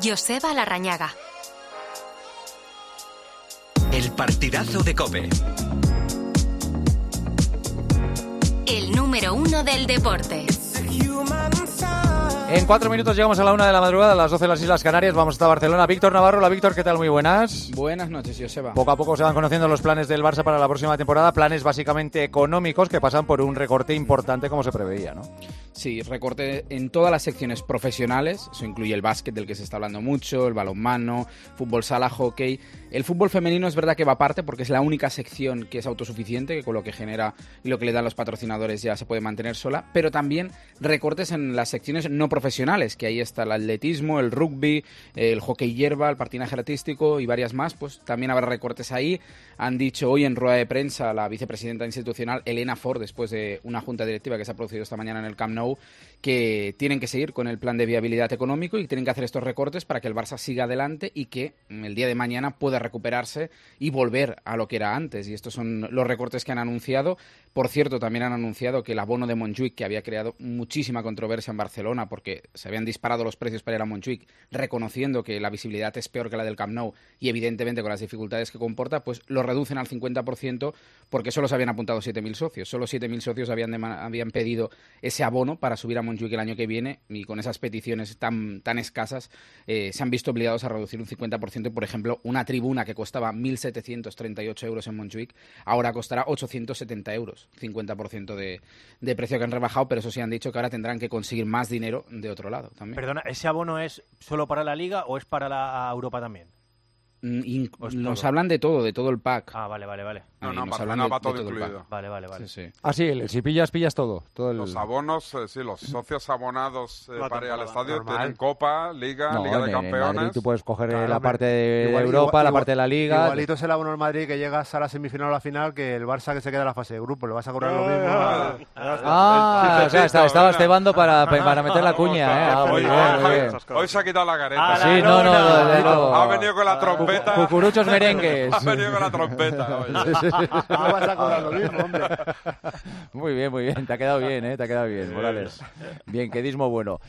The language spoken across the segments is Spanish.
Joseba Larrañaga. El partidazo de COPE. El número 1 del deporte. En 4 minutos llegamos a la 1 de la madrugada, a las 12 de las Islas Canarias. Vamos hasta Barcelona. Víctor Navarro. Hola, Víctor, ¿qué tal? Muy buenas. Buenas noches, Joseba. Poco a poco se van conociendo los planes del Barça para la próxima temporada. Planes básicamente económicos que pasan por un recorte importante como se preveía, ¿no? Sí, recorte en todas las secciones profesionales. Eso incluye el básquet, del que se está hablando mucho, el balonmano, fútbol sala, hockey. El fútbol femenino es verdad que va aparte porque es la única sección que es autosuficiente, que con lo que genera y lo que le dan los patrocinadores ya se puede mantener sola, pero también recortes en las secciones no profesionales, que ahí está el atletismo, el rugby, el hockey hierba, el patinaje artístico y varias más, pues también habrá recortes ahí. Han dicho hoy en rueda de prensa la vicepresidenta institucional Elena Ford, después de una junta directiva que se ha producido esta mañana en el Camp Nou, que tienen que seguir con el plan de viabilidad económico y tienen que hacer estos recortes para que el Barça siga adelante y que el día de mañana pueda recuperarse y volver a lo que era antes. Y estos son los recortes que han anunciado. Por cierto, también han anunciado que el abono de Montjuïc, que había creado muchísima controversia en Barcelona porque se habían disparado los precios para ir a Montjuïc, reconociendo que la visibilidad es peor que la del Camp Nou y evidentemente con las dificultades que comporta, pues lo reducen al 50% porque solo se habían apuntado 7.000 socios. Solo 7.000 socios habían pedido ese abono para subir a Montjuïc el año que viene, y con esas peticiones tan escasas se han visto obligados a reducir un 50%. Por ejemplo, una tribuna que costaba 1.738 euros en Montjuïc ahora costará 870 euros, 50% de precio que han rebajado, pero eso sí han dicho que ahora tendrán que conseguir más dinero de otro lado también. Perdona, ¿ese abono es solo para la Liga o es para la Europa también? Nos hablan de todo el pack. Ah, vale. No, Barcelona va todo incluido. Vale. Sí. Ah, sí, si pillas todo. Los abonos, sí, los socios abonados para ir al estadio normal. tienen Copa, Liga, No, Liga de en Campeones. Madrid tú puedes coger Claro, la hombre. parte de Igual- Europa, igual- la parte de la Liga. Igualito es el abono en Madrid que llegas a la semifinal o la final que el Barça que se queda en la fase de grupo. Le vas a cobrar lo mismo. Ah, o sea, estabas cebando para meter la cuña, ¿eh? Ah, muy bien. Hoy se ha quitado la careta. Sí, no, Ha venido con la trompeta. Cucuruchos merengues. Ha venido con la trompeta hoy. No vas a cobrar lo mismo, hombre. Muy bien. Te ha quedado bien, Morales. Bien, quedismo bueno.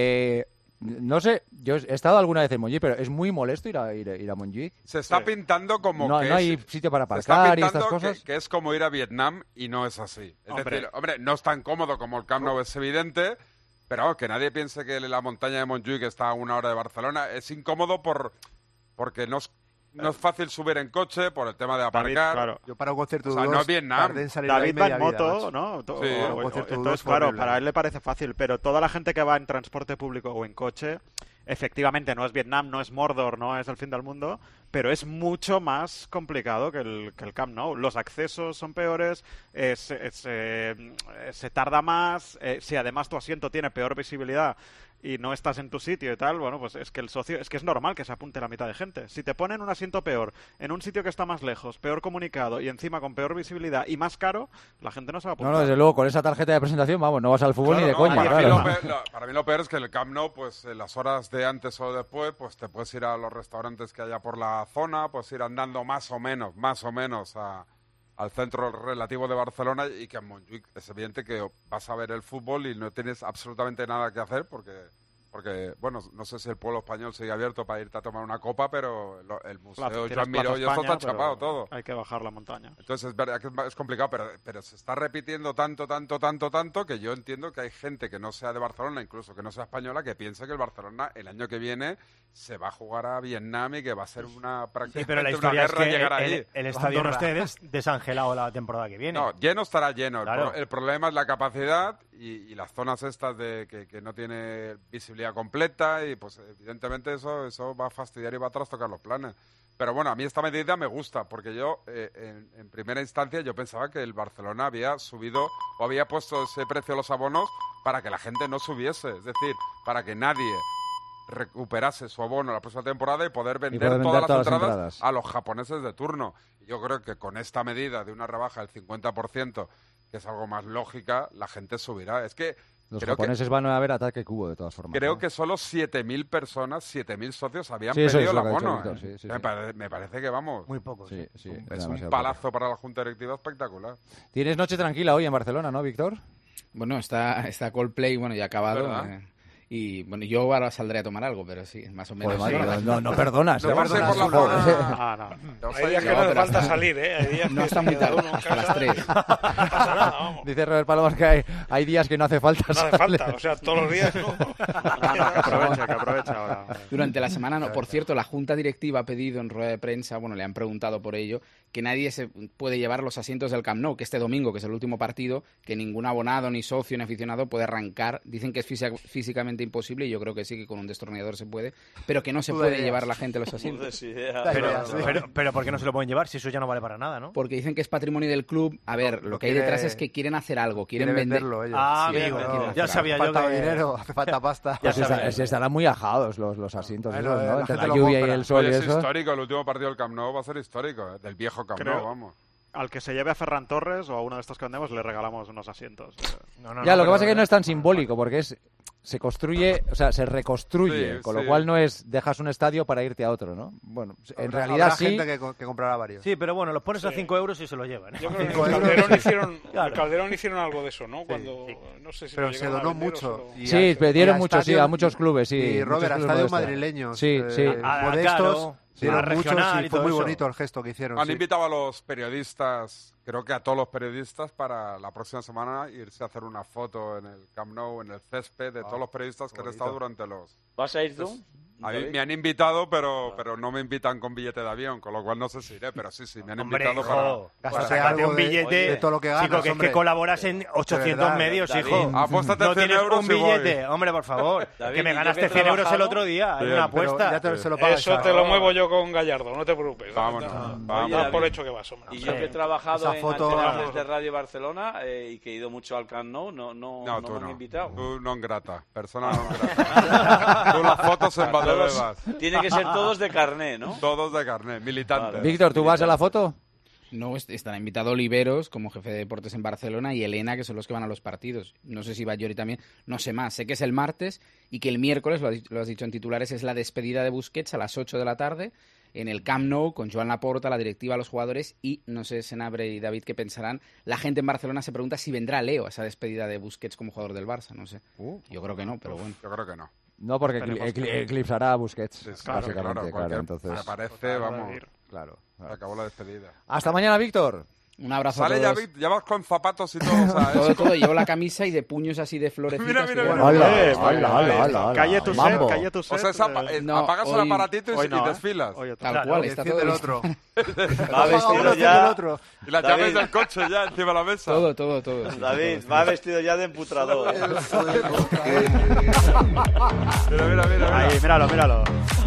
No sé, yo he estado alguna vez en Montjuïc, pero es muy molesto ir a Montjuïc. Se está pintando como No que hay sitio para se está aparcar y pintando estas cosas. que es como ir a Vietnam y no es así. Es decir, hombre, no es tan cómodo como el Camp Nou, es evidente, pero vamos, que nadie piense que la montaña de Montjuïc está a 1 hora de Barcelona. Es incómodo porque no es fácil subir en coche por el tema de aparcar. David, claro. Yo para un concierto O sea, de no es Vietnam. tardé en salir de ahí David va media en vida, moto, macho. ¿no? Sí. Entonces, claro, para él le parece fácil, pero toda la gente que va en transporte público o en coche, efectivamente no es Vietnam, no es Mordor, no es el fin del mundo, pero es mucho más complicado que el Camp Nou. Los accesos son peores, se tarda más, si además tu asiento tiene peor visibilidad y no estás en tu sitio y tal, bueno, pues es que es normal que se apunte la mitad de gente. Si te ponen un asiento peor, en un sitio que está más lejos, peor comunicado y encima con peor visibilidad y más caro, la gente no se va a apuntar. No, desde luego, con esa tarjeta de presentación, vamos, no vas al fútbol ni de coña. Para, Claro. para mí lo peor es que el Camp Nou, pues en las horas de antes o después, pues te puedes ir a los restaurantes que haya por la zona, pues ir andando más o menos al centro relativo de Barcelona, y que en Montjuïc es evidente que vas a ver el fútbol y no tienes absolutamente nada que hacer porque bueno, no sé si el pueblo español sigue abierto para irte a tomar una copa, pero el museo Joan Miró y esto está chapado todo. Hay que bajar la montaña. Entonces es verdad que es complicado, pero se está repitiendo tanto que yo entiendo que hay gente que no sea de Barcelona, incluso que no sea española, que piensa que el Barcelona el año que viene se va a jugar a Vietnam y que va a ser prácticamente Sí, pero la una historia es guerra que llegar ahí. el estadio no esté desangelado la temporada que viene. No, lleno estará lleno. Claro. El problema es la capacidad y las zonas estas de que no tiene visibilidad completa, y pues evidentemente eso va a fastidiar y va a trastocar los planes. Pero bueno, a mí esta medida me gusta, porque yo en primera instancia yo pensaba que el Barcelona había subido o había puesto ese precio a los abonos para que la gente no subiese, es decir, para que nadie recuperase su abono la próxima temporada y poder vender todas las entradas a los japoneses de turno. Y yo creo que con esta medida de una rebaja del 50%, que es algo más lógica, la gente subirá. Es que Los japoneses van a ver ataque cubo, de todas formas. creo ¿no? que solo 7.000 personas, 7.000 socios habían Sí, eso pedido es el lo que ha dicho abono. Víctor, sí. Me parece que vamos. Muy poco. Sí, es demasiado un poco. palazo para la Junta Directiva espectacular. Tienes noche tranquila hoy en Barcelona, ¿no, Víctor? Bueno, está Coldplay, bueno, ya acabado. ¿Verdad? Y bueno, yo ahora saldré a tomar algo, pero sí, más o menos. Joder, Mario, no perdonas. No vas a ir por la zona. Hay días que no hace falta salir, ¿eh? Hay días No que está muy tarde, hasta las 3. No pasa nada, vamos. Dice Robert Palomas que hay días que no hace falta. No hace falta, o sea, todos los días no. Que aproveche ahora. Durante la semana, no. Por cierto, la Junta Directiva ha pedido en rueda de prensa, bueno, le han preguntado por ello, que nadie se puede llevar los asientos del Camp Nou, que este domingo, que es el último partido, que ningún abonado, ni socio, ni aficionado puede arrancar. Dicen que es físicamente imposible, y yo creo que sí, que con un destornillador se puede, pero que no se puede llevar la gente los asientos. Pero ¿por qué no se lo pueden llevar si eso ya no vale para nada, no? Porque dicen que es patrimonio del club. A ver, lo que hay detrás es que quieren hacer algo, quieren venderlo ellos. Ah, Sí, amigo, quieren ya hacer sabía yo falta que... dinero, hace falta pasta. Pues estarán muy ajados los asientos, Bueno, esos, ¿no? la Entre gente la lo lluvia y compra. el sol y Oye, es eso. histórico, el último partido del Camp Nou va a ser histórico, del viejo Camp Nou, vamos. Al que se lleve a Ferran Torres o a uno de estos que vendemos le regalamos unos asientos. Ya, lo que pasa es que no es tan simbólico, porque se construye, o sea, se reconstruye, Sí, con lo sí. cual no es dejas un estadio para irte a otro, ¿no? Bueno, en Habrá realidad sí. gente que comprará varios. Sí, pero bueno, los pones a 5 euros y se lo llevan. Yo creo que 5 en euros, Calderón sí. hicieron, Claro. en Calderón hicieron algo de eso, ¿no? Cuando, no sé si Pero lo se llegaron a donó vender o mucho. se lo- Y Sí, a- pidieron y a mucho, sí, estadios- a muchos clubes, sí. Y muchos Robert, a clubes estadios modestos. madrileños. Sí, sí. Modestos. Claro, Dieron muchos regional y y fue todo muy eso. bonito el gesto que hicieron. Han sí. invitado a los periodistas, creo que a todos los periodistas, para la próxima semana irse a hacer una foto en el Camp Nou, en el césped, de todos los periodistas que han estado durante los... ¿Vas a ir tú? A mí me han invitado, pero no me invitan con billete de avión, con lo cual no sé si iré, pero sí, me han Hombre, invitado hijo, para... pues Gástate sácate algo un de- billete. de todo lo que ganas, Chico, que es hombre. que colaboras en 800 verdad, medios, David. hijo. Apóstate No 100 tienes euros un y voy. billete. Hombre, por favor. David, que me ¿y yo ganaste que he 100 euros el trabajado? otro día en Bien, una Pero apuesta. ya se lo pagas. Eso te lo muevo yo con Gallardo, no te preocupes. Vámonos, Da Oye, por David, hecho que vas, hombre. Y yo que he trabajado Esa en foto- Antenas de Radio Barcelona y que he ido mucho al Camp Nou, no tú me han no. invitado. Tú non grata, persona non grata. Tú las fotos en Valdebebas. Tiene que ser todos de carné, ¿no? Todos de carnet, militantes. Víctor, ¿tú vas a la foto? No, estará invitado Oliveros como jefe de deportes en Barcelona y Elena, que son los que van a los partidos. No sé si va Llori también, no sé más. Sé que es el martes y que el miércoles, lo has dicho en titulares, es la despedida de Busquets a las 8 de la tarde en el Camp Nou con Joan Laporta, la directiva, los jugadores y, no sé, Senabre y David, qué pensarán. La gente en Barcelona se pregunta si vendrá Leo a esa despedida de Busquets como jugador del Barça, no sé. Yo creo que no, pero bueno. Yo creo que no. No, porque eclipsará a Busquets, Sí, básicamente, claro, porque entonces... me parece, vamos, Claro. se acabó la despedida. Hasta mañana, Víctor. Un abrazo Sale a ya, todos. Vic, ya vas con zapatos y todo, ¿sabes? Todo, llevo la camisa y de puños así de florecitas. Mira, mira, que mira. bueno. Hola. Calle tu Mambo. set, calle tu set. O sea, No, apagas el hoy- aparatito hoy y no, desfilas. Hoy otro. Tal Claro, cual, Y está enciende todo el listo. otro. Va vestido Uno enciende ya. el otro. Y las David. llaves del coche ya encima de la mesa. Todo. sí, David, todo. va vestido ya de emputrador. Mira. Ahí, míralo.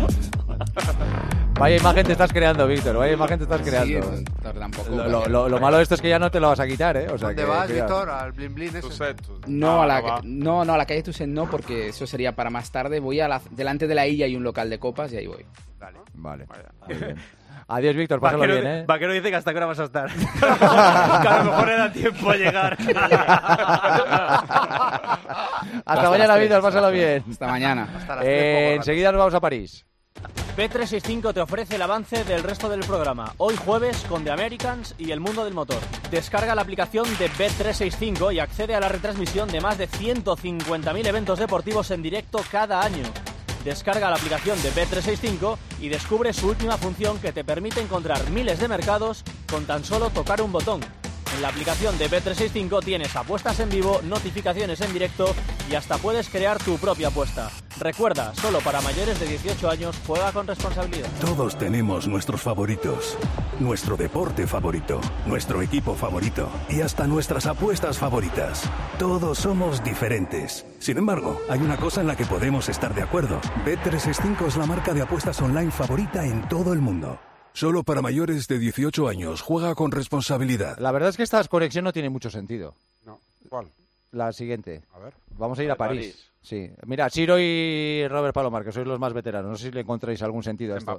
Vaya imagen te estás creando, Víctor. Vaya imagen te estás Sí, creando. tampoco. Lo malo de esto es que ya no te lo vas a quitar, ¿eh? O sea, ¿Dónde que, vas, cuidado. Víctor? Al blin blin Tu ese. set. No, a la, no va. no, a la calle Tusen no, porque eso sería para más tarde. Voy delante de la Illa hay un local de copas y ahí voy. Vale. Muy bien. Adiós, Víctor. Pásalo bien, ¿eh? Vaquero dice que hasta qué hora vas a estar. Que a lo mejor le da tiempo a llegar. Hasta mañana, Víctor. Pásalo bien. Hasta mañana. Hasta las 3 poco rato. Enseguida nos vamos a París. Bet365 te ofrece el avance del resto del programa. Hoy jueves con The Americans y el mundo del motor. Descarga la aplicación de Bet365 y accede a la retransmisión de más de 150.000 eventos deportivos en directo cada año. Descarga la aplicación de Bet365 y descubre su última función que te permite encontrar miles de mercados con tan solo tocar un botón. En la aplicación de Bet365 tienes apuestas en vivo, notificaciones en directo y hasta puedes crear tu propia apuesta. Recuerda, solo para mayores de 18 años, juega con responsabilidad. Todos tenemos nuestros favoritos, nuestro deporte favorito, nuestro equipo favorito y hasta nuestras apuestas favoritas. Todos somos diferentes. Sin embargo, hay una cosa en la que podemos estar de acuerdo. Bet365 es la marca de apuestas online favorita en todo el mundo. Solo para mayores de 18 años. Juega con responsabilidad. La verdad es que esta conexión no tiene mucho sentido. No, ¿cuál? La siguiente. A ver. Vamos a ir a París. Sí. Mira, Ciro y Robert Palomar, que sois los más veteranos. No sé si le encontráis algún sentido a esto. ¿Mbappé?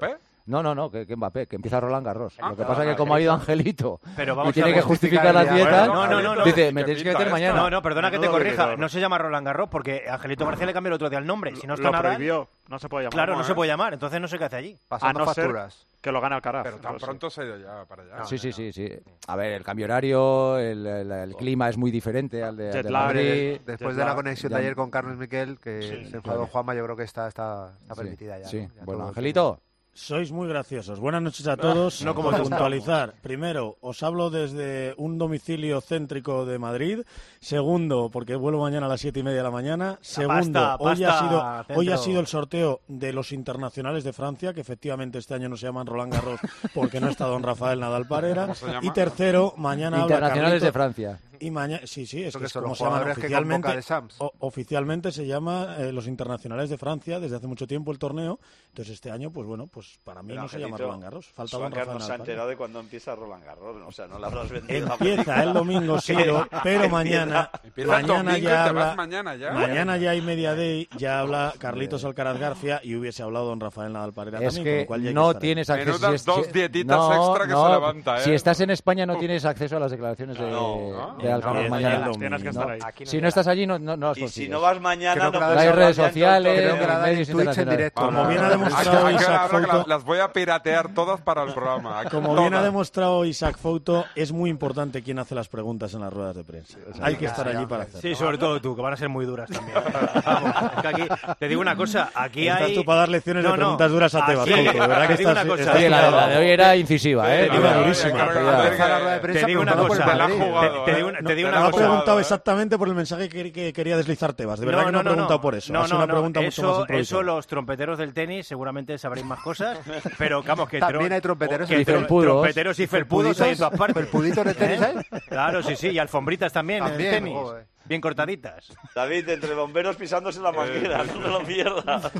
No, que Mbappé, que empieza Roland Garros. Lo que pasa es que Angelito. como ha ido Angelito Pero y vamos tiene a que ver. justificar las dietas, No. dice, me tenéis que meter mañana. No, perdona que te Menudo corrija. rigor. No se llama Roland Garros porque Angelito García le cambió el otro día el nombre. Si no está Lo Nadal, prohibió, no se puede llamar. claro, no se puede llamar. Entonces no sé qué hace allí. A Pasando no ser facturas. que lo gane Alcaraz. Pero tan Eso sí. pronto se ha ido ya para allá. Sí. A ver, el cambio horario, el clima es muy diferente al de Jet lag, Madrid. Después de la conexión Ya- de ayer con Carlos Miquel, que se enfadó claro. Juanma, yo creo que está permitida ya. Sí, ¿no? Ya bueno, todo- Angelito. Sois muy graciosos. Buenas noches a todos. No como Por tú. puntualizar. Primero, os hablo desde un domicilio céntrico de Madrid. Segundo, porque vuelvo mañana a las 7:30 de la mañana. Segundo, hoy ha centro. sido el sorteo de los internacionales de Francia, que efectivamente este año no se llaman Roland Garros porque no está don Rafael Nadal Parera. ¿Cómo se llama? Y tercero, mañana habla Internacionales Carlito- de Francia. Y mañana, sí, es Eso que que es son como los se llaman jugadores que oficialmente. convoca de Sams. Oficialmente se llama los internacionales de Francia desde hace mucho tiempo el torneo. Entonces este año, pues bueno, pues para mí Pero, no se llama Angelito, Roland Garros. Falta don Suárez Rafael no se ha Nadal. enterado de cuándo empieza Roland Garros. O sea, no le habrás vendido. Empieza el domingo, Siro, pero mañana Empieza el domingo y te ya vas habla. mañana ya. Mañana ya hay Media Day, ya habla Carlitos Alcaraz García y hubiese hablado don Rafael Nadal Parera Es también, con que lo cual ya hay no estar ahí. tienes acceso. Menudas dos dietitas extra que se levanta, ¿eh? Si estás en España no tienes acceso a las declaraciones de Alcaraz no, mañana. no, Tienes que estar ahí. Si no estás allí, no las Y si consigues. no vas mañana, Creo no que la- puedes Hay hablar redes ya en todo el sociales, Creo que la dan medios en Twitch en internacionales. directo. Como bien ha ¿A demostrado qué Isaac hora que Fouto, las voy a piratear todas para el programa? como bien ha demostrado Isaac Fouto, es muy importante quién hace las preguntas en las ruedas de prensa. Hay que estar allí para hacerlo. Sí, sobre todo tú, que van a ser muy duras también. Vamos, es que aquí, te digo una cosa, aquí Estás hay... tú para dar lecciones de preguntas duras a Tebas, aquí- Fouto, de verdad que te digo estás... una cosa, estás- Oye, la de hoy era incisiva, ¿eh? Iba durísima. Empieza la rueda de prensa Te digo una preguntando por cosa, el Madrid. te digo una No ha cosa. preguntado exactamente por el mensaje que quería deslizar Tebas. De verdad que no ha preguntado por eso. Ha sido una pregunta mucho más Eso improvisada. los trompeteros del tenis seguramente sabréis más cosas, pero vamos, que... También hay trompeteros que y felpudos. trompeteros y felpudos hay en todas partes. ¿Felpuditos de tenis hay? Claro, sí, y alfombritas también, en También, el tenis. joder. Bien cortaditas. David, entre bomberos pisándose la manguera, no te lo pierdas.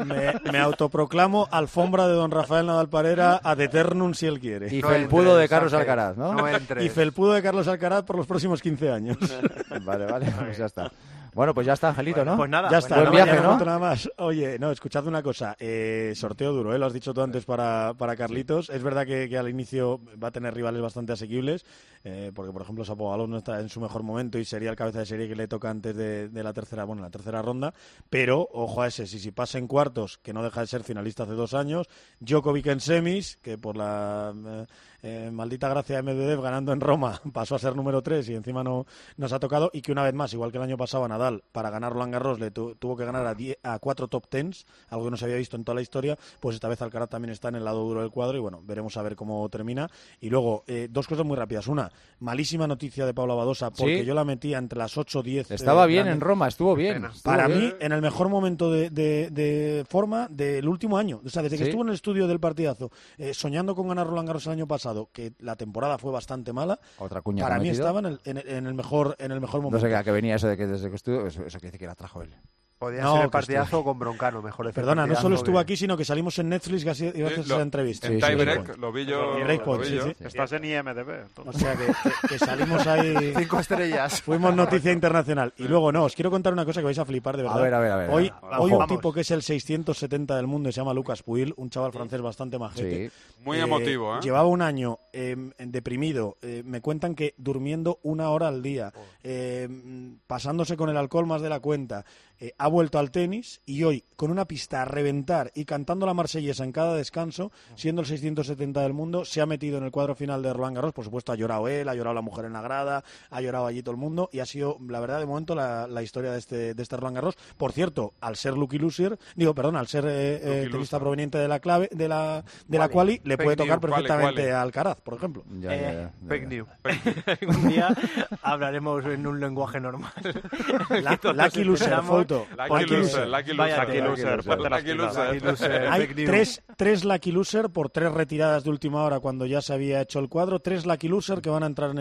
Me autoproclamo alfombra de don Rafael Nadal Parera ad eternum si él quiere. Y No felpudo entres, de Carlos Ángel, Alcaraz, ¿no? No entres. Y felpudo de Carlos Alcaraz por los próximos 15 años. Vale, pues ya está. Bueno, pues ya está, Angelito, ¿no? Pues nada, Ya está, buen no, viaje, ya ¿no? cuento nada más. Oye, no, escuchad una cosa. Sorteo duro, lo has dicho tú antes para Carlitos. Es verdad que al inicio va a tener rivales bastante asequibles, porque por ejemplo Shapovalov no está en su mejor momento y sería el cabeza de serie que le toca antes de la tercera ronda. Pero ojo a ese, si pasa en cuartos, que no deja de ser finalista hace 2 años, Djokovic en semis, que por la maldita gracia de Medvedev ganando en Roma pasó a ser número 3 y encima no nos ha tocado, y que una vez más, igual que el año pasado a Nadal, para ganar Roland Garros le tuvo que ganar a 4 top 10, algo que no se había visto en toda la historia. Pues esta vez Alcaraz también está en el lado duro del cuadro y bueno, veremos a ver cómo termina. Y luego, 2 cosas muy rápidas. Una, malísima noticia de Paula Badosa, porque ¿Sí? yo la metía entre las 8-10. Estaba bien en Roma, estuvo bien. Para Estuvo mí, bien. en el mejor momento de forma del último año. O sea, desde que Sí. estuvo en el estudio del partidazo, soñando con ganar Roland Garros el año pasado, que la temporada fue bastante mala, Otra cuña para que ha mí metido. estaba en el mejor momento. No sé a qué venía eso de que desde que estuvo, eso quiere decir que la trajo él. Podía No, ser el que partidazo con Broncano, mejor decir Perdona, no partidazo solo estuvo que- aquí, sino que salimos en Netflix y iba a hacer esa entrevista. En Sí, sí, tiebreak sí. lo vi yo. Y Breakpoint, lo vi sí, yo. sí. Estás en IMDB. O entonces. sea que salimos ahí. 5 estrellas. Fuimos noticia internacional. Y luego, no, os quiero contar una cosa que vais a flipar de verdad. A ver. Hoy Ojo. un tipo que es el 670 del mundo y se llama Lucas Puig, un chaval francés bastante majete. Sí. Muy emotivo, ¿eh? Llevaba un año deprimido. Me cuentan que durmiendo 1 hora al día, pasándose con el alcohol más de la cuenta. Ha vuelto al tenis y hoy, con una pista a reventar y cantando la marsellesa en cada descanso, siendo el 670 del mundo, se ha metido en el cuadro final de Roland Garros. Por supuesto, ha llorado él, ha llorado la mujer en la grada, ha llorado allí todo el mundo y ha sido, la verdad, de momento la historia de este Roland Garros. Por cierto, al ser al ser tenista proveniente de la clave de la quali, le Fake puede tocar news, perfectamente quali. a Alcaraz, por ejemplo. Ya. Fake news. Un día hablaremos en un lenguaje normal. Lucky loser, Fouto. Lucky loser, lucky Vaya loser. tela. Lucky loser. Lucky loser. Hay Fake news. tres Lucky Loser por 3 retiradas de última hora cuando ya se había hecho el cuadro. 3 Lucky Loser que van a entrar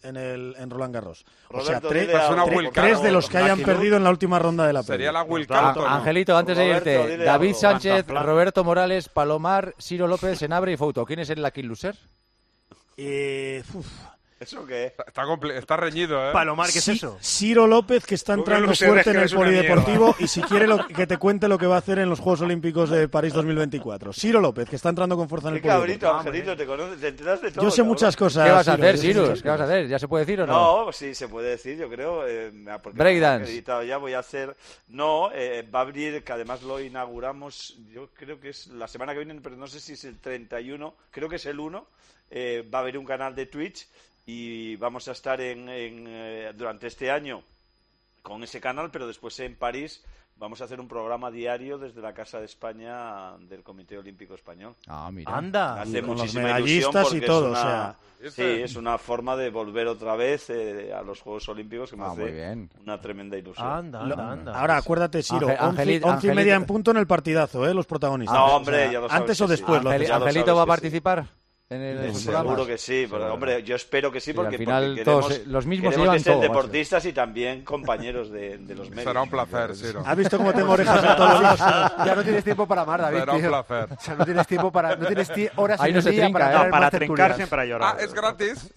en Roland Garros. O sea, Roberto, 3 dile a- una Will de los que hayan Lucky perdido en la última ronda de la Sería Premier. la Will Ah, Carlton. Angelito, antes de Roberto, irte, dile David algo. Sánchez, Plan. Roberto Morales, Palomar, Ciro López, Senabre y Fouto. ¿Quién es el Lucky Loser? ¿Eso qué? Está reñido, ¿eh? Palomar, ¿qué es eso? Ciro López, que está entrando fuerte en el polideportivo, y si quiere que te cuente lo que va a hacer en los Juegos Olímpicos de París 2024. Ciro López, que está entrando con fuerza en el polideportivo. Cabrito, Angelito, te conoces, te enteras de todo. Yo sé muchas cosas. ¿Qué vas a hacer, Cyrus? ¿Qué vas a hacer? ¿Ya se puede decir o no? No, sí, se puede decir, yo creo. Breakdance. Ya voy a hacer... No, va a abrir, que además lo inauguramos, yo creo que es la semana que viene, pero no sé si es el 31, creo que es el 1. Va a haber un canal de Twitch y vamos a estar durante este año con ese canal, pero después en París vamos a hacer un programa diario desde la Casa de España del Comité Olímpico Español. Ah, mira. Anda. Hace con los muchísima ilusión medallistas porque y todo, es una, o sea. sí, es una forma de volver otra vez a los Juegos Olímpicos que me muy hace bien. una tremenda ilusión. Anda. Ahora, acuérdate, Ciro, Angelito, 11 y media en punto en el partidazo, los protagonistas. No, hombre, ya lo sabes. Antes o que sí. después. ¿Angelito va a participar? En el Seguro que sí, pero, hombre, yo espero que sí, porque, al final porque todos los mismos queremos llevan ser todo, deportistas y también compañeros de los medios. Será un placer, Ciro. ¿Has visto cómo tengo orejas en todos lados? Ya no tienes tiempo para más, David. Será un tío. placer. O sea, no tienes tiempo para... No tienes horas Ahí en no el se día trinca, para ¿eh? ver el Para Máster trincar Curias. siempre hay horas. Es gratis.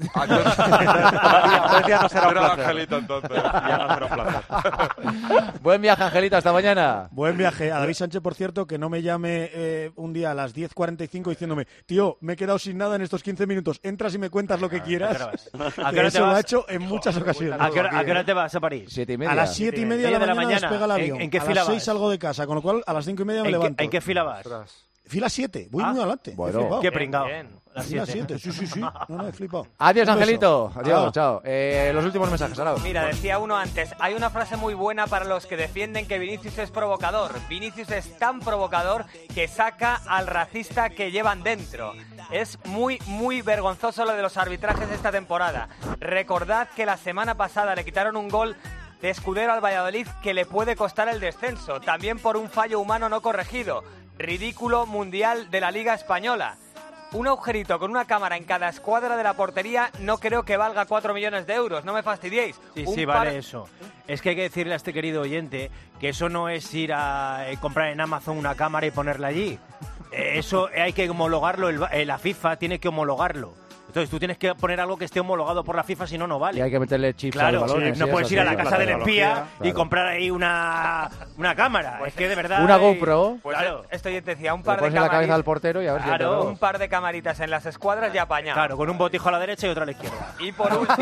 Entonces ya no será un Era placer. Angelito, entonces. Ya no será un placer. Buen viaje, Angelito, hasta mañana. Buen viaje. A David Sánchez, por cierto, que no me llame un día a las 10:45 diciéndome, tío, me he quedado sin nada en estos 15 minutos, entras y me cuentas lo que quieras. ¿A qué hora te Eso lo vas? ha hecho en muchas ocasiones. ¿A qué hora te vas a París? 7:30. A las 7:30 de la mañana despega el avión. ¿En qué a fila las 6 vas? salgo de casa, con lo cual a las 5:30 me levanto. ¿En qué fila vas? Fila 7, voy muy adelante. Bueno. He flipado. Qué pringao. La fila 7, sí. No, he flipado. Adiós, Un beso. Angelito. Adiós, Hala. chao. Los últimos mensajes, ahora. Mira, decía uno antes, hay una frase muy buena para los que defienden que Vinicius es provocador. Vinicius es tan provocador que saca al racista que llevan dentro. Es muy vergonzoso lo de los arbitrajes de esta temporada. Recordad que la semana pasada le quitaron un gol de Escudero al Valladolid que le puede costar el descenso, también por un fallo humano no corregido. Ridículo mundial de la Liga Española. Un agujerito con una cámara en cada escuadra de la portería no creo que valga 4 millones de euros, no me fastidiéis. Sí, vale eso. Es que hay que decirle a este querido oyente que eso no es ir a comprar en Amazon una cámara y ponerla allí. Eso hay que homologarlo, la FIFA tiene que homologarlo. Entonces tú tienes que poner algo que esté homologado por la FIFA, si no, no vale. Y hay que meterle chips Claro, a los balones. no puedes ir a la casa del espía y Claro. comprar ahí una cámara. Es que de verdad... Una GoPro. Pues claro. esto yo te decía, un Le par de pones en la cabeza camaritas. al portero y a ver si Claro. entra, ¿no? Un par de camaritas en las escuadras y apañado. Claro, con un botijo a la derecha y otro a la izquierda. Y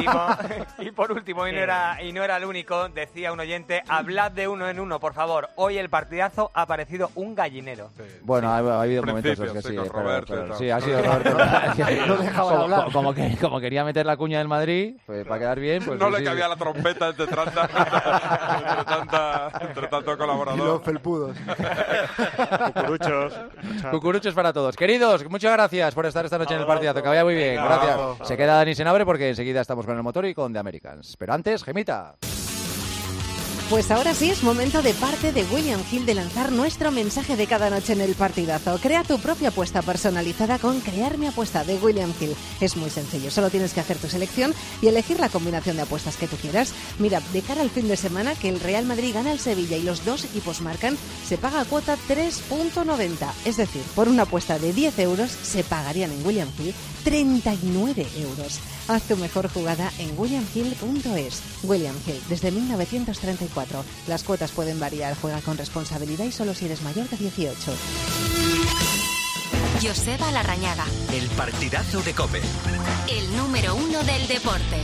por último, y no era el único, decía un oyente, hablad de uno en uno, por favor. Hoy el partidazo ha parecido un gallinero. Bueno, ha habido momentos en los que sí, con Roberto y pero tal. sí, ha sido Roberto. No dejaba de hablar. Como quería meter la cuña del Madrid, pues para quedar bien, pues No sí, le sí. cabía la trompeta entre tanto Y colaborador. los felpudos. Cucuruchos. Cucuruchos para todos. Queridos, muchas gracias por estar esta noche en el partidazo. Que vaya muy bien, gracias. Se queda Dani Senabre porque enseguida estamos con el motor y con The Americans. Pero antes, Gemita. Pues ahora sí es momento de parte de William Hill de lanzar nuestro mensaje de cada noche en el partidazo. Crea tu propia apuesta personalizada con Crear mi apuesta de William Hill. Es muy sencillo, solo tienes que hacer tu selección y elegir la combinación de apuestas que tú quieras. Mira, de cara al fin de semana que el Real Madrid gana al Sevilla y los dos equipos marcan, se paga a cuota 3,90. Es decir, por una apuesta de 10 euros se pagarían en William Hill 39 euros. Haz tu mejor jugada en williamhill.es. William Hill, desde 1934. Las cuotas pueden variar. Juega con responsabilidad y solo si eres mayor de 18. Joseba Larrañaga, El partidazo de COPE. el número 1 del deporte.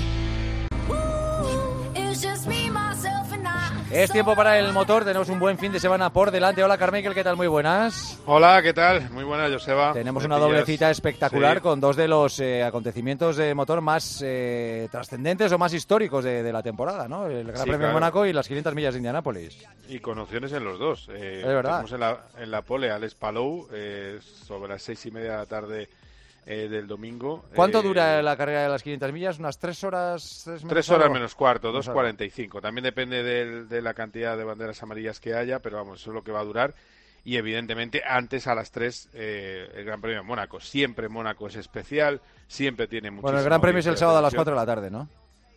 Es tiempo para el motor, tenemos un buen fin de semana por delante. Hola Carmichael, ¿qué tal? Muy buenas. Hola, ¿qué tal? Muy buenas, Joseba. Tenemos Me una pillas. doble cita espectacular Sí. con dos de los acontecimientos de motor más trascendentes o más históricos de la temporada, ¿no? El Gran Sí, Premio de claro. Mónaco y las 500 millas de Indianápolis. Y con opciones en los dos. Es verdad. Tenemos en la pole Alex Palou sobre las 6:30 de la tarde del domingo. ¿Cuánto dura la carrera de las 500 millas? ¿Unas 3 horas? 3 horas menos cuarto, Menos 2:45. También depende de la cantidad de banderas amarillas que haya, pero vamos, eso es lo que va a durar. Y evidentemente antes a las 3 el Gran Premio de Mónaco. Siempre Mónaco es especial, siempre tiene muchísimo. Bueno, el Gran Premio es el sábado a las 4 de la tarde, ¿no?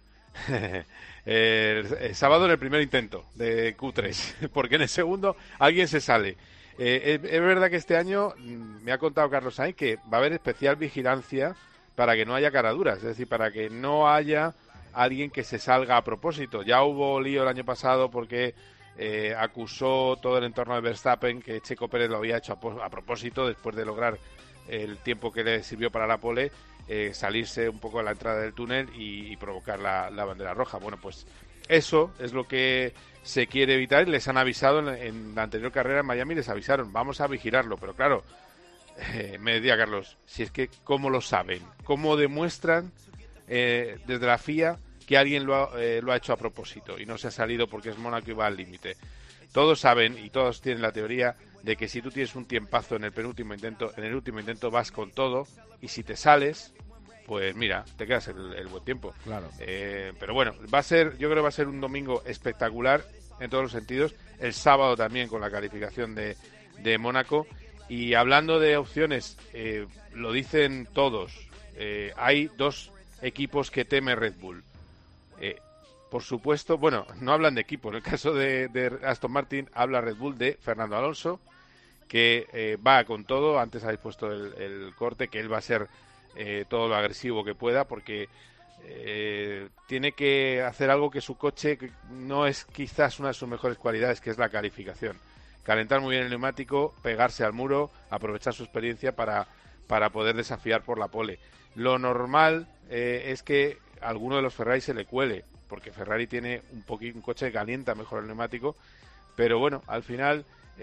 El sábado en el primer intento de Q3, porque en el segundo alguien se sale. Es verdad que este año me ha contado Carlos Sainz que va a haber especial vigilancia para que no haya caraduras, es decir, para que no haya alguien que se salga a propósito. Ya hubo lío el año pasado porque acusó todo el entorno de Verstappen que Checo Pérez lo había hecho a propósito después de lograr el tiempo que le sirvió para la pole, salirse un poco a la entrada del túnel y provocar la bandera roja. Bueno, pues eso es lo que se quiere evitar. Les han avisado en la anterior carrera en Miami, les avisaron, vamos a vigilarlo, pero claro, me decía Carlos, si es que ¿cómo lo saben? ¿Cómo demuestran desde la FIA que alguien lo ha hecho a propósito y no se ha salido porque es Mónaco y va al límite? Todos saben y todos tienen la teoría de que si tú tienes un tiempazo en el penúltimo intento, en el último intento vas con todo, y si te sales, pues mira, te quedas el buen tiempo. Claro. Pero bueno, yo creo que va a ser un domingo espectacular en todos los sentidos. El sábado también con la calificación de Mónaco. Y hablando de opciones, lo dicen todos, hay dos equipos que teme Red Bull. Por supuesto, bueno, no hablan de equipo. En el caso de Aston Martin, habla Red Bull de Fernando Alonso, que va con todo. Antes habéis puesto el corte, que él va a ser todo lo agresivo que pueda, porque tiene que hacer algo que su coche no es quizás una de sus mejores cualidades, que es la calificación. Calentar muy bien el neumático, pegarse al muro, aprovechar su experiencia para poder desafiar por la pole. Lo normal es que alguno de los Ferrari se le cuele, porque Ferrari tiene un coche que calienta mejor el neumático, pero bueno, al final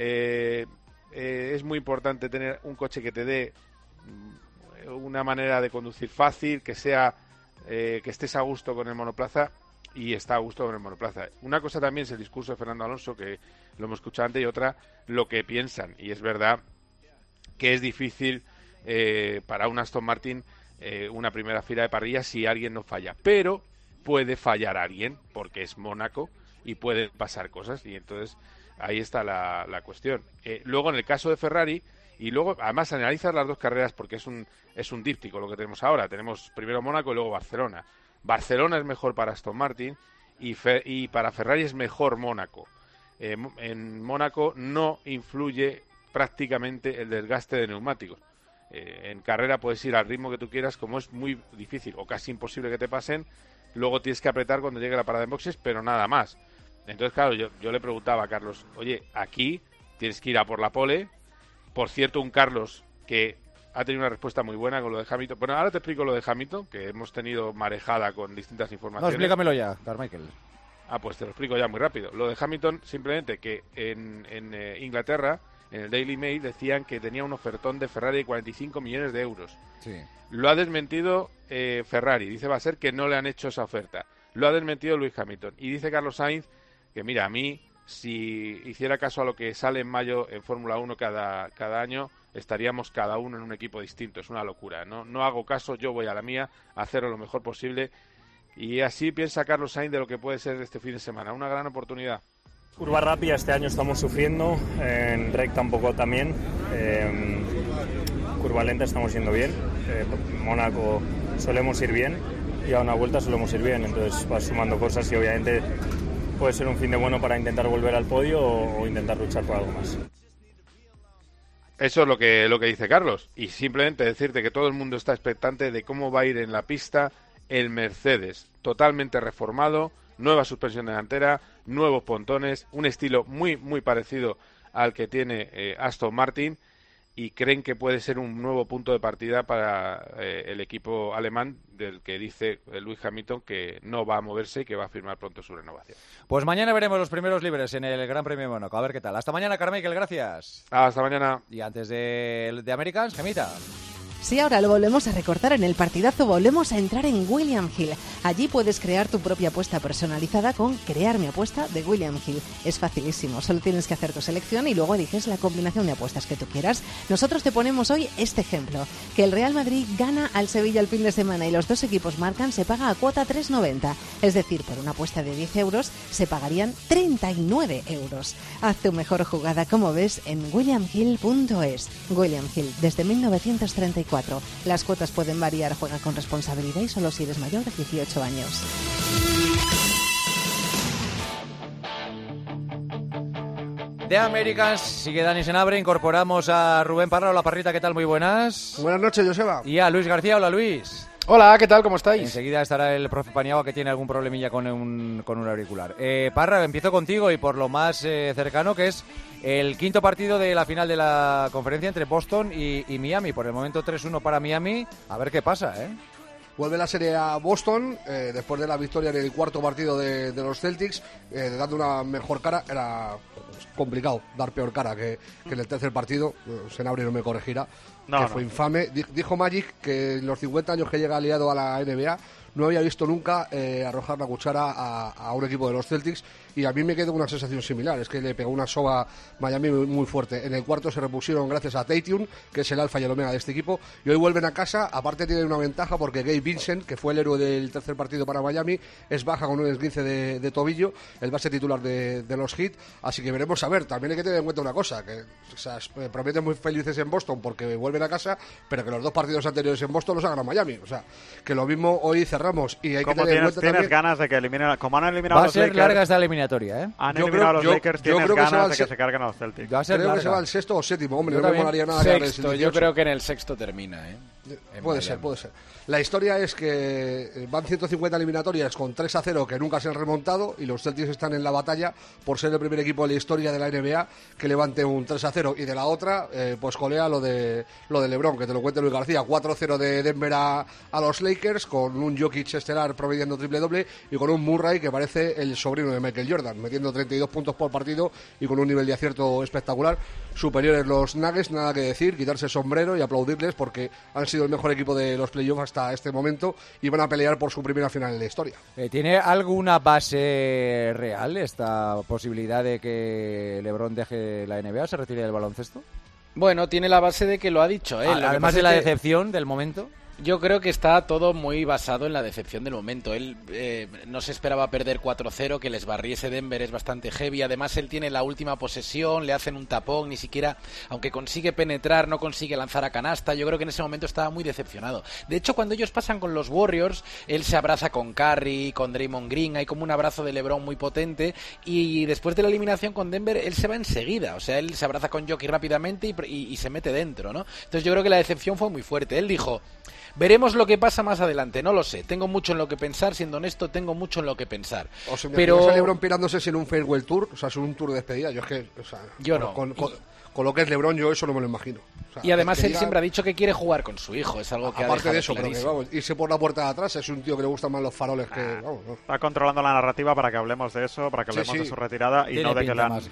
es muy importante tener un coche que te dé una manera de conducir fácil, que estés a gusto con el monoplaza, y está a gusto con el monoplaza. Una cosa también es el discurso de Fernando Alonso, que lo hemos escuchado antes, y otra lo que piensan, y es verdad que es difícil para un Aston Martin una primera fila de parrilla si alguien no falla, pero puede fallar alguien, porque es Mónaco y pueden pasar cosas, y entonces ahí está la cuestión. Luego, en el caso de Ferrari, y luego además analizar las dos carreras, porque es un díptico lo que tenemos ahora. Tenemos primero Mónaco y luego Barcelona. Barcelona es mejor para Aston Martin y para Ferrari es mejor Mónaco. En Mónaco no influye prácticamente el desgaste de neumáticos. En carrera puedes ir al ritmo que tú quieras, como es muy difícil o casi imposible que te pasen. Luego tienes que apretar cuando llegue la parada en boxes, pero nada más. Entonces, claro, yo le preguntaba a Carlos, oye, aquí tienes que ir a por la pole. Por cierto, un Carlos que ha tenido una respuesta muy buena con lo de Hamilton. Bueno, ahora te explico lo de Hamilton, que hemos tenido marejada con distintas informaciones. No, explícamelo ya, Carmichael. Pues te lo explico ya muy rápido. Lo de Hamilton, simplemente que en Inglaterra, en el Daily Mail, decían que tenía un ofertón de Ferrari de 45 millones de euros. Sí. Lo ha desmentido Ferrari. Dice va a ser que no le han hecho esa oferta. Lo ha desmentido Lewis Hamilton. Y dice Carlos Sainz que, mira, a mí, si hiciera caso a lo que sale en mayo en Fórmula 1 cada año, estaríamos cada uno en un equipo distinto. Es una locura. No hago caso, yo voy a la mía, a hacerlo lo mejor posible. Y así piensa Carlos Sainz de lo que puede ser este fin de semana. Una gran oportunidad. Curva rápida este año estamos sufriendo, en recta un poco también. Curva lenta estamos yendo bien. Mónaco solemos ir bien y a una vuelta solemos ir bien. Entonces vas sumando cosas y obviamente puede ser un fin de bueno para intentar volver al podio o intentar luchar por algo más. Eso es lo que dice Carlos. Y simplemente decirte que todo el mundo está expectante de cómo va a ir en la pista el Mercedes. Totalmente reformado, nueva suspensión delantera, nuevos pontones, un estilo muy, muy parecido al que tiene Aston Martin, y creen que puede ser un nuevo punto de partida para el equipo alemán, del que dice Lewis Hamilton que no va a moverse y que va a firmar pronto su renovación. Pues mañana veremos los primeros libres en el Gran Premio de Mónaco. A ver qué tal. Hasta mañana, Carmichael, gracias. Hasta mañana. Y antes de Americans, Gemita. Si ahora lo volvemos a recortar en el partidazo, volvemos a entrar en William Hill. Allí puedes crear tu propia apuesta personalizada con Crear mi apuesta de William Hill. Es facilísimo, solo tienes que hacer tu selección y luego eliges la combinación de apuestas que tú quieras. Nosotros te ponemos hoy este ejemplo, que el Real Madrid gana al Sevilla el fin de semana y los dos equipos marcan, se paga a cuota 3,90. Es decir, por una apuesta de 10 euros se pagarían 39 euros. Haz tu mejor jugada, como ves, en williamhill.es. William Hill, desde 1934. Las cuotas pueden variar, juega con responsabilidad y solo si eres mayor de 18 años. de Americans. Sigue Dani Senabre, incorporamos a Rubén Parra. Hola Parrita, ¿qué tal? Muy buenas. Buenas noches, Joseba. Y a Luis García. Hola Luis. Hola, ¿qué tal? ¿Cómo estáis? Enseguida estará el profe Paniagua, que tiene algún problemilla con un auricular. Parra, empiezo contigo y por lo más cercano, que es el quinto partido de la final de la conferencia entre Boston y Miami. Por el momento 3-1 para Miami. A ver qué pasa, ¿eh? Vuelve la serie a Boston después de la victoria en el cuarto partido de los Celtics, dando una mejor cara. Era complicado dar peor cara que en el tercer partido. Senabre no me corregirá. Fue infame. Dijo Magic que en los 50 años que llega aliado a la NBA no había visto nunca arrojar la cuchara a un equipo de los Celtics, y a mí me quedó una sensación similar. Es que le pegó una soba Miami muy fuerte. En el cuarto se repusieron gracias a Tatum, que es el alfa y el omega de este equipo, y hoy vuelven a casa. Aparte tienen una ventaja porque Gabe Vincent, que fue el héroe del tercer partido para Miami, es baja con un esguince de tobillo, el base titular de los Heat, así que veremos a ver. También hay que tener en cuenta una cosa, que prometen muy felices en Boston porque vuelven a casa, pero que los dos partidos anteriores en Boston los ha ganado Miami. O sea, que lo mismo hoy cerramos, y hay que tener en cuenta tienes también... ganas de que eliminen, como han eliminado Va a los a ser Lakers, larga esta eliminatoria, ¿eh? Han eliminado a los Lakers, tienes ganas de que se carguen a los Celtics. Creo que se va al sexto o séptimo, hombre, no me molaría nada. Sexto, yo creo que en el sexto termina, ¿eh? Puede ser. La historia es que van 150 eliminatorias con 3-0 que nunca se han remontado, y los Celtics están en la batalla por ser el primer equipo de la historia de la NBA que levante un 3-0, y de la otra pues colea lo de LeBron, que te lo cuente Luis García. 4-0 de Denver a los Lakers, con un Jokic estelar promediando triple-doble, y con un Murray que parece el sobrino de Michael Jordan, metiendo 32 puntos por partido y con un nivel de acierto espectacular. Superiores los Nuggets, nada que decir, quitarse el sombrero y aplaudirles porque han sido el mejor equipo de los playoffs hasta este momento y van a pelear por su primera final en la historia. ¿Tiene alguna base real esta posibilidad de que LeBron deje la NBA, se retire del baloncesto? Bueno, tiene la base de que lo ha dicho él. Además de la decepción del momento. Yo creo que está todo muy basado en la decepción del momento. Él no se esperaba perder 4-0, que les barriese Denver es bastante heavy. Además, él tiene la última posesión, le hacen un tapón, ni siquiera, aunque consigue penetrar, no consigue lanzar a canasta. Yo creo que en ese momento estaba muy decepcionado. De hecho, cuando ellos pasan con los Warriors, él se abraza con Curry, con Draymond Green, hay como un abrazo de LeBron muy potente, y después de la eliminación con Denver, él se va enseguida. O sea, él se abraza con Jokic rápidamente y se mete dentro, ¿no? Entonces yo creo que la decepción fue muy fuerte. Él dijo... Veremos lo que pasa más adelante, no lo sé. Tengo mucho en lo que pensar, siendo honesto, tengo mucho en lo que pensar. O sea, pero LeBron pirándose sin un farewell tour, o sea, sin un tour de despedida. Yo es que, o sea, yo no. Con lo que es LeBron, yo eso no me lo imagino. O sea, y además él siempre ha dicho que quiere jugar con su hijo, es algo que ha aparte dejado de eso, clarísimo. pero que, vamos, irse por la puerta de atrás, es un tío que le gustan más los faroles que... Vamos, no. Está controlando la narrativa para que hablemos de eso, para que hablemos de su retirada y no de que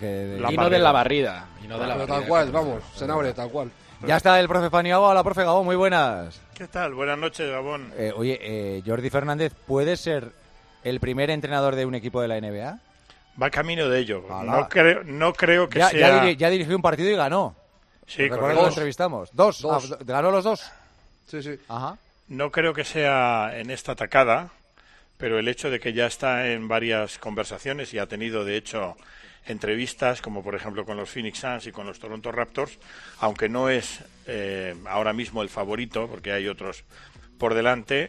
y no de la barrida. Tal cual, vamos, Senabre, tal cual. Ya está el profe Paniagua. Hola, profe Gabón, muy buenas. ¿Qué tal? Buenas noches, Gabón. Jordi Fernández, ¿puede ser el primer entrenador de un equipo de la NBA? Va camino de ello. Ojalá. No creo que sea... Ya dirigió un partido y ganó. Sí, recuerdo que lo entrevistamos. Dos. ¿Ganó los dos? Sí. Ajá. No creo que sea en esta tacada, pero el hecho de que ya está en varias conversaciones y ha tenido, de hecho... entrevistas, como por ejemplo con los Phoenix Suns y con los Toronto Raptors, aunque no es ahora mismo el favorito, porque hay otros por delante,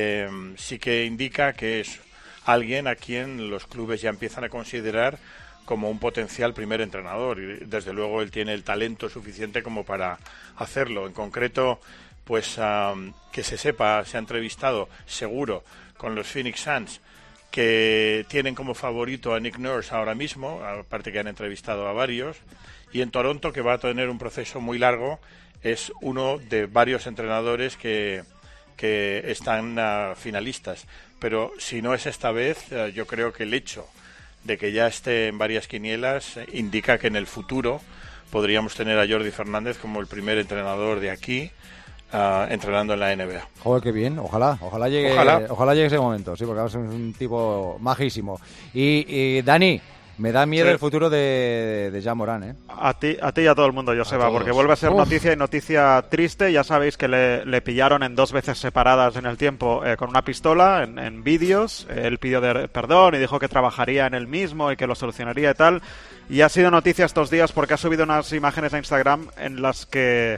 sí que indica que es alguien a quien los clubes ya empiezan a considerar como un potencial primer entrenador, y desde luego él tiene el talento suficiente como para hacerlo. En concreto, pues que se sepa, se ha entrevistado seguro con los Phoenix Suns, que tienen como favorito a Nick Nurse ahora mismo, aparte que han entrevistado a varios, y en Toronto, que va a tener un proceso muy largo, es uno de varios entrenadores que están finalistas. Pero si no es esta vez, yo creo que el hecho de que ya esté en varias quinielas indica que en el futuro podríamos tener a Jordi Fernández como el primer entrenador de aquí, entrenando en la NBA. Joder, qué bien, ojalá llegue ese momento, sí, porque es un tipo majísimo. Y Dani, me da miedo el futuro de Ja Morant, ¿eh? A ti y a todo el mundo, Joseba, porque vuelve a ser noticia y noticia triste. Ya sabéis que le pillaron en 2 veces separadas en el tiempo con una pistola en vídeos. Él pidió perdón y dijo que trabajaría en él mismo y que lo solucionaría y tal. Y ha sido noticia estos días porque ha subido unas imágenes a Instagram en las que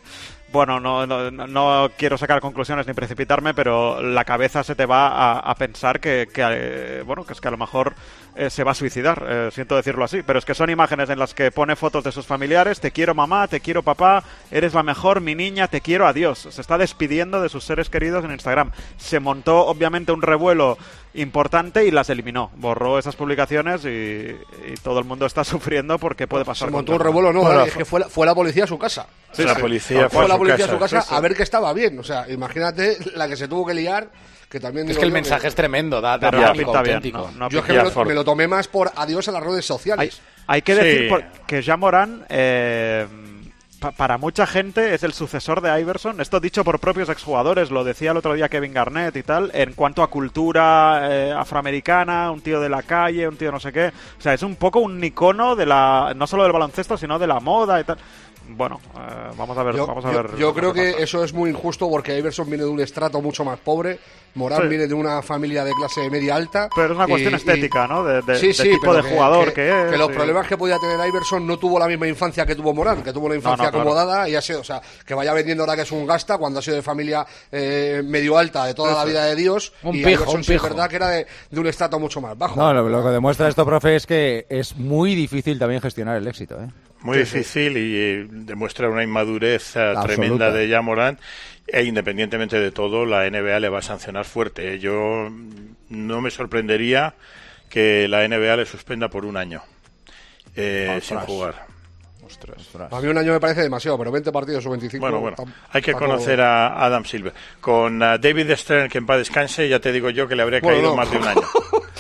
Bueno, no quiero sacar conclusiones ni precipitarme, pero la cabeza se te va a pensar que es que a lo mejor se va a suicidar, siento decirlo así, pero es que son imágenes en las que pone fotos de sus familiares, te quiero mamá, te quiero papá, eres la mejor, mi niña, te quiero, adiós. Se está despidiendo de sus seres queridos en Instagram. Se montó obviamente un revuelo importante y las eliminó, borró esas publicaciones y todo el mundo está sufriendo porque puede pasar. Se montó un revuelo, no, es que fue la policía a su casa. Sí, la policía fue a su casa a ver que estaba bien. O sea, imagínate la que se tuvo que liar. Que también es que el mensaje es tremendo, da pánico auténtico. Yo es que me lo tomé más por adiós a las redes sociales. Hay que decir que Ja Morant, para mucha gente, es el sucesor de Iverson. Esto dicho por propios exjugadores, lo decía el otro día Kevin Garnett y tal, en cuanto a cultura afroamericana, un tío de la calle, un tío no sé qué. O sea, es un poco un icono de no solo del baloncesto, sino de la moda y tal. Bueno, vamos a ver. Yo creo que eso es muy injusto porque Iverson viene de un estrato mucho más pobre, Morant viene de una familia de clase media alta. Pero es una cuestión estética, ¿no? De tipo de jugador que es. Que los problemas que podía tener Iverson no tuvo la misma infancia que tuvo Morant, que tuvo una infancia acomodada y ha sido, o sea, que vaya vendiendo ahora que es un gasta cuando ha sido de familia medio alta de toda la vida de Dios. Iverson sí es verdad que era de un estrato mucho más bajo. No, lo que demuestra esto, profe, es que es muy difícil también gestionar el éxito, ¿eh? Muy difícil y demuestra una inmadurez tremenda de Ja Morant e independientemente de todo la NBA le va a sancionar fuerte. Yo no me sorprendería que la NBA le suspenda por un año sin jugar. A mí un año me parece demasiado, pero 20 partidos o 25... Bueno, hay que conocer a Adam Silver. Con David Stern, que en paz descanse, ya te digo yo que le habría caído más de un año.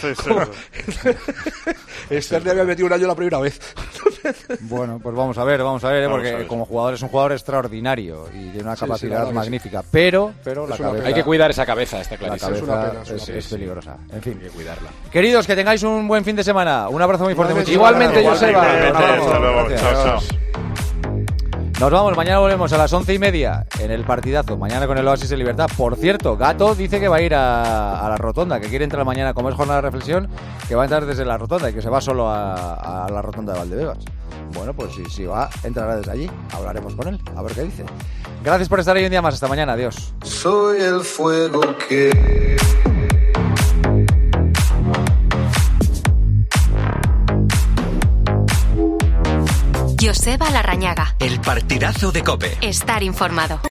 Stern le había metido un año la primera vez. Bueno, pues vamos a ver, porque como jugador es un jugador extraordinario y tiene una capacidad magnífica, pero la cabeza... Hay que cuidar esa cabeza, está clarísimo. La cabeza es peligrosa. En fin, hay que cuidarla. Queridos, que tengáis un buen fin de semana. Un abrazo muy fuerte. Igualmente, Joseba. Hasta luego. Chao. Nos vamos, mañana volvemos a las 11:30 en el partidazo, mañana con el Oasis de Libertad. Por cierto, Gato dice que va a ir a la rotonda, que quiere entrar mañana, como es jornada de reflexión, que va a entrar desde la rotonda y que se va solo a la rotonda de Valdebebas. Bueno, pues si va, entrará desde allí, hablaremos con él, a ver qué dice. Gracias por estar ahí un día más, hasta mañana, adiós. Soy el fuego que... Joseba Larrañaga. El partidazo de COPE. Estar informado.